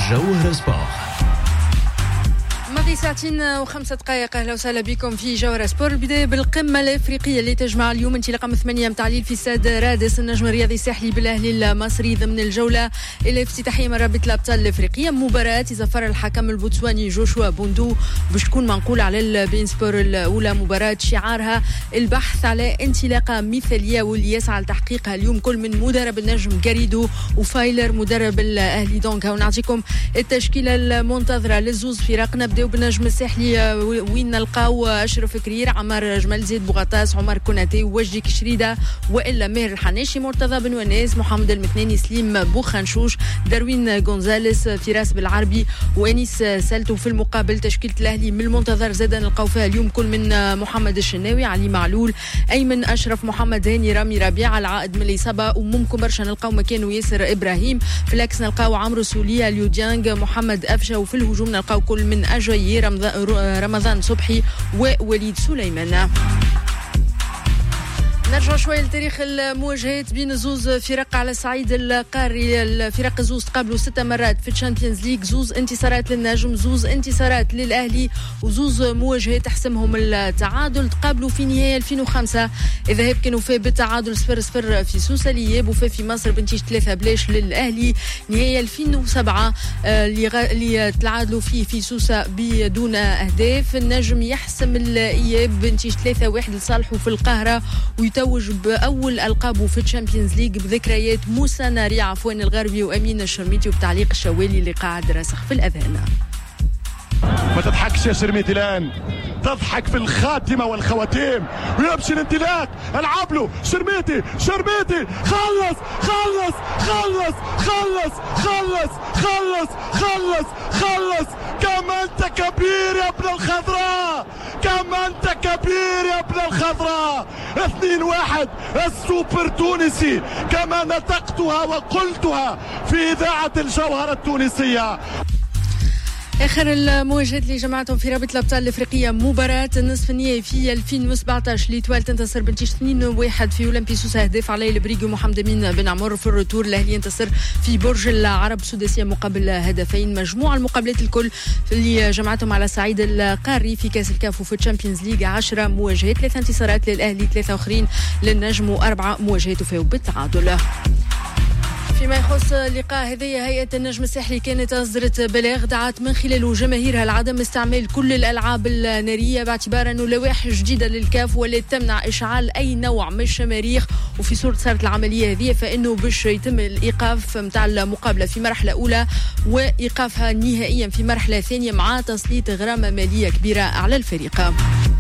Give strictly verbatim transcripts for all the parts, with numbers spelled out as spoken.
جوهر سبور. ماضي ساعتين وخمسة دقائق. أهلا وسهلا بكم في جوهر سبور. البداية بالقمة الإفريقية اللي تجمع اليوم انطلاقا من ثمانية متعليل في استاد رادس النجم الرياضي الساحلي بالأهلي المصري ضمن الجولة الافتتاحية من رابطة الأبطال الإفريقية. مباراة يظفر الحكم البوتسواني جوشوا بوندو باش تكون منقولة على البين سبور الأولى. مباراة شعارها البحث على انطلاقة مثالية واللي يسعى لتحقيقها اليوم كل من مدرب النجم جاريدو وفايلر مدرب الأهلي. دونك ونعطيكم التشكيلة المنتظرة للزوز فرق. نبداو بالنجم الساحلي وين نلقاو أشرف كرير، عمر جمال، زيد بوغطاس، عمر كوناتي، وجدي كشريدة، وإلا ماهر الحناشي، مرتضى بن وناس، محمد المكناني، سليم بوخنشوش، داروين غونزاليس، فراس بالعربي، وانيس سالتو. في المقابل تشكيلة الأهلي من المنتظر زاد نلقاو فيها اليوم كل من محمد الشناوي، علي معلول، أيمن أشرف، محمد هاني، رامي ربيعة، العائد من الإصابة، وممكن برشا نلقاو مكانه ياسر إبراهيم. في العكس نلقاو عمرو سولية، ليو ديانغ، محمد أفشة. وفي الهجوم نلقاو كل من أجايي، رمضان صبحي، ووليد سليمان. نرجع شوية لتاريخ المواجهات بين زوز فرق على الصعيد القاري. الفرق زوز تقابلوا ستة مرات في الشامبيونز ليج، زوز انتصارات للنجم، زوز انتصارات للأهلي، وزوز مواجهات تحسمهم التعادل. تقابلوا في نهاية ألفين وخمسة، الذهاب كانوا فيه بالتعادل صفر صفر في سوسة، الإياب وفيه في مصر بنتيجة ثلاثة بلاش للأهلي. نهاية ألفين وسبعة اللي تلعادلوا فيه في سوسة بدون أهداف، النجم يحسم الإياب بنتيجة ثلاثة واحد لصالحه في القاهرة، ويتوج بأول ألقابه في الشامبيونز ليج بذكريات موسى ناري، عفوان الغربي، وأمين الشرميتي، وبتعليق الشوالي اللي قاعد راسخ في الأذان. ما تضحكش يا شرميتي الآن، تضحك في الخاتمة والخواتيم، ويمشي الانطلاق. العب له شرميتي، شرميتي خلص خلص خلص خلص خلص خلص خلص خلص. كم أنت كبير يا ابن الخضراء، كم أنت كبير يا ابن الخضراء. اثنين واحد السوبر تونسي كما نطقتها وقلتها في إذاعة الجوهرة التونسية. آخر المواجهات اللي جمعتهم في رابطة الأبطال الإفريقية، مباراة النصف النهائي في ألفين وسبعطاش ليتوال تنتصر بنتيجة اثنين واحد في أولمبي سوسة، أهداف علي البريقي ومحمد أمين بن عمر. في الروتور الأهلي ينتصر في برج العرب سداسية مقابل هدفين. مجموع المقابلات الكل اللي جمعتهم على الصعيد القاري في كأس الكاف وفي الشامبيونز ليج عشرة مواجهات، ثلاثة انتصارات للأهلي، ثلاثة أخرين للنجم، وأربعة مواجهات وفيه بالتعادل. فيما يخص اللقاء هذه، هيئة النجم الساحلي كانت أصدرت بلاغ دعت من خلاله جماهيرها لعدم استعمال كل الألعاب النارية باعتبار أنه لوائح جديدة للكاف ولا تمنع إشعال أي نوع من الشماريخ. وفي صورة صارت العملية هذه فإنه باش يتم الإيقاف متاع المقابلة في مرحلة أولى وإيقافها نهائيا في مرحلة ثانية مع تسليط غرامة مالية كبيرة على الفريق.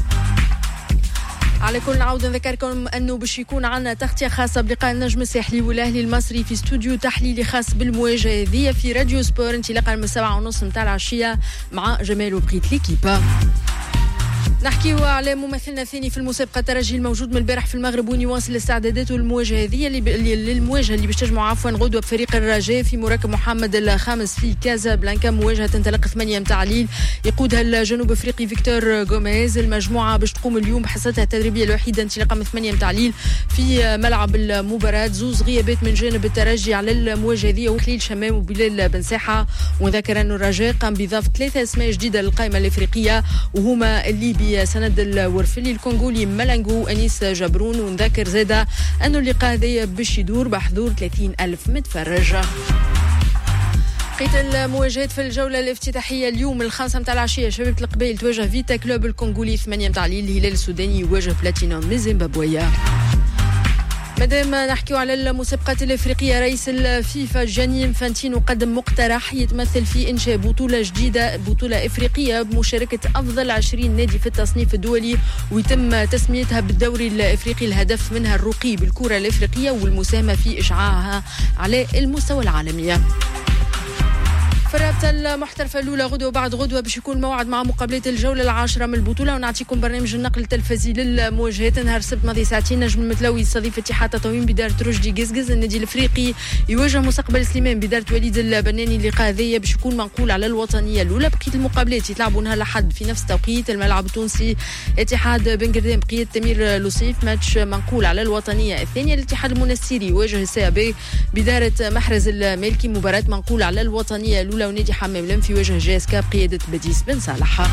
على كل نعود نذكركم أنه باش يكون عنا تغطية خاصة بلقاء النجم الساحلي والأهلي المصري في استوديو تحليلي خاص بالمواجهة هذه في راديو سبور انطلاقا من السبعة ونص متاع العشية مع جمال وبقيت ليكيبا. نحكيوا على ممثلنا الثاني في المسابقة الترجي الموجود من البارح في المغرب ونواصل استعداداته للمواجهة هذه اللي للمواجهة اللي باش تجمع عفوا غدوة بفريق الرجاء في مركب محمد الخامس في كازابلانكا. مواجهة تنطلق ثمانية متاع الليل يقودها الجنوب افريقي فيكتور غوميز. المجموعة باش تقوم اليوم بحصتها التدريبية الوحيدة انطلاقا من ثمانية متاع الليل في ملعب المباراة. زوز غيابات من جانب الترجي على المواجهة هذه، وخليل شمام وبلال بن ساحة. وذكر أن الرجاء قام بإضافة ثلاثة أسماء جديدة للقائمة الإفريقية وهما الليبي سند الورفلي، الكونغولي ملانجو، أنيس جبرون. ونذكر زادة أن اللقاء هذا باش يدور بحضور ثلاثين ألف متفرج. بقيت المواجهات في الجولة الافتتاحية اليوم الخامسة متاع العشية، شبيبة القبائل تواجه فيتا كلوب الكونغولي، ثمانية متاع الليل الهلال السوداني يواجه بلاتينوم من زيمبابويا. مادام نحكيو على المسابقات الافريقيه، رئيس الفيفا جاني انفانتينو قدم مقترح يتمثل في انشاء بطوله جديده، بطوله افريقيه بمشاركه افضل عشرين نادي في التصنيف الدولي، ويتم تسميتها بالدوري الافريقي. الهدف منها الرقي بالكره الافريقيه والمساهمه في اشعاعها على المستوى العالمي. في الرابطة المحترفة الأولى غدوة وبعد غدوة باش يكون موعد مع مقابلات الجولة العاشرة من البطولة، ونعطيكم برنامج النقل التلفزي للمواجهات. نهار السبت ماضي ساعتين نجم المتلوي يستضيف اتحاد تطاوين بدارة رشدي قزقز. النادي الافريقي يواجه مستقبل سليمان بدارة وليد البناني. اللقاء هذايا باش يكون منقول على الوطنية الأولى. بقية المقابلات يتلعبوا نهار الأحد في نفس التوقيت. الملعب التونسي اتحاد بن قردان بقية تمير لوصيف، ماتش منقول على الوطنية الثانية. الاتحاد المنستيري يواجه السي بي بدارة محرز المالكي، مباراة منقول على الوطنية الأولى الجولة ونادي حمام لم في وجه جاسكا بقيادة بديس بن صالح.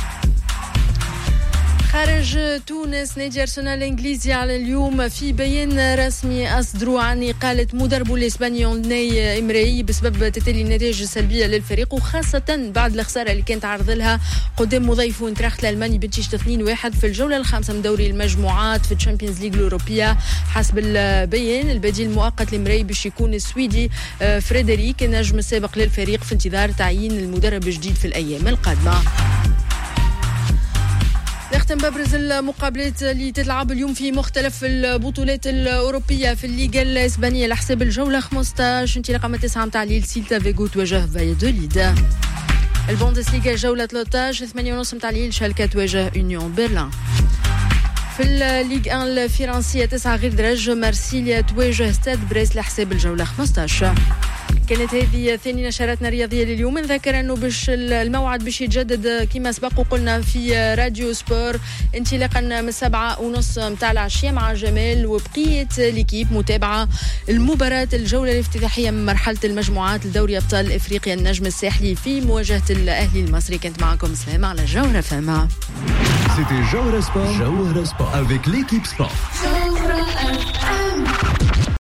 خارج تونس نادي أرسنال الإنجليزي على اليوم في بيان رسمي أصدروا عن إقالة مدربه الإسبانيول ناي إمري بسبب تتالي النتائج السلبية للفريق، وخاصة بعد الخسارة اللي كانت عرض لها قدام مضيفه انتراخت الألماني بنتيجة اثنين واحد في الجولة الخامسة من دوري المجموعات في الشامبيونز ليج الأوروبية. حسب البيان البديل المؤقت لإمري باش يكون السويدي فريدريك النجم السابق للفريق في انتظار تعيين المدرب الجديد في الأيام القادمة. نختم ببرز المقابلات اللي تتلعب اليوم في مختلف البطولات الأوروبية. في الليغا الإسبانية لحساب الجولة خمسطاش انطلاقا من تسعة متاع الليل سيلتا فيغو تواجه فايادوليد. البوندسليغا الجولة ثلاثطاش ثمانية ونص متاع الليل شالكة تواجه يونيون برلين. في الليغ واحد الفرنسية تسعة غير درج مارسيليا تواجه ستاد بريس لحساب الجولة خمسطاش. كانت هذه ثاني نشراتنا الرياضية لليوم. نذكر أنه باش الموعد باش يتجدد كما سبق وقلنا في راديو سبور انطلاقا من السبعة ونص متاع العشية مع جمال وبقية ليكيب متابعة المباراة الجولة الافتتاحية من مرحلة المجموعات لدوري أبطال إفريقيا النجم الساحلي في مواجهة الأهلي المصري. كنت معكم سلامة على جوهرة فما. C'était Jawhara Sport, Jawhara Sport avec l'équipe sport.